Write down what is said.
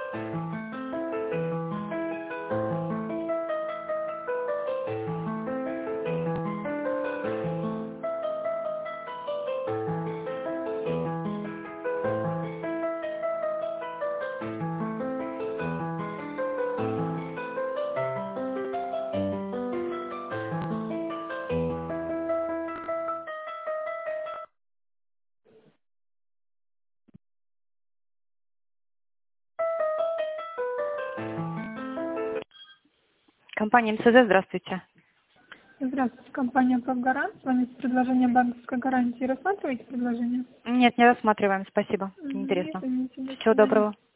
Компания МСЗ, здравствуйте. Здравствуйте, компания «Профгарант». С вами предложение банковской гарантии. Рассматриваете предложение? Нет, не рассматриваем, спасибо. Интересно. Извините, до Всего свидания. доброго.